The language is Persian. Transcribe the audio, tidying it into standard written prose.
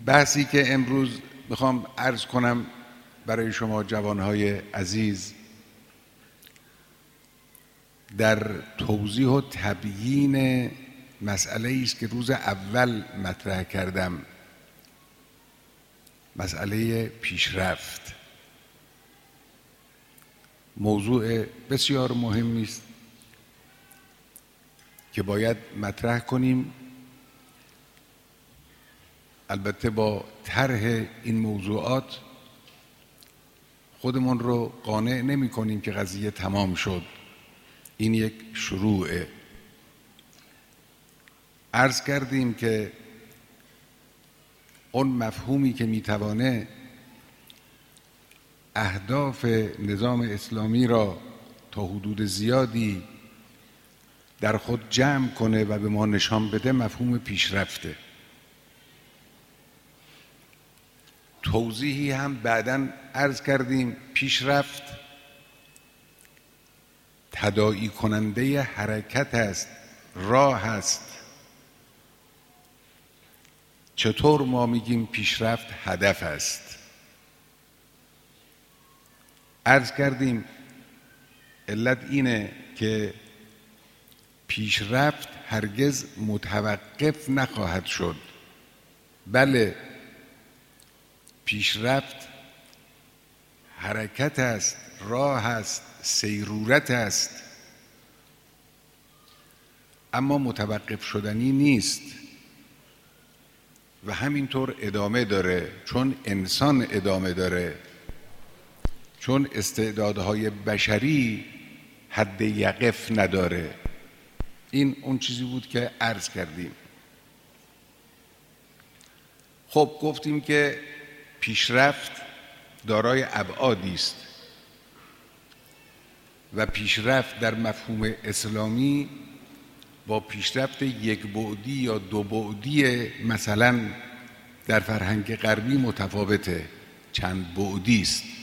بحثی که امروز میخوام عرض کنم برای شما جوانهای عزیز در توضیح و تبیین مسئله است که روز اول مطرح کردم، مسئله پیشرفت. موضوع بسیار مهمی است که باید مطرح کنیم. البته با طرح این موضوعات خودمون رو قانع نمی کنیم که قضیه تمام شد. این یک شروعه. عرض کردیم که اون مفهومی که میتوانه اهداف نظام اسلامی را تا حدود زیادی در خود جمع کنه و به ما نشان بده مفهوم پیشرفته. توضیحی هم بعداً عرض کردیم. پیشرفت تداعی کننده حرکت است، راه است. چطور ما میگیم پیشرفت هدف است؟ عرض کردیم علت اینه که پیشرفت هرگز متوقف نخواهد شد. بله، پیشرفت حرکت است، راه است، سیرورت است، اما متوقف شدنی نیست و همینطور ادامه داره، چون انسان ادامه داره، چون استعدادهای بشری حد یقف نداره. این اون چیزی بود که عرض کردیم. خب گفتیم که پیشرفت دارای ابعادی است و پیشرفت در مفهوم اسلامی با پیشرفت یک بعدی یا دو بعدی مثلا در فرهنگ غربی متفاوته، چند بعدی است.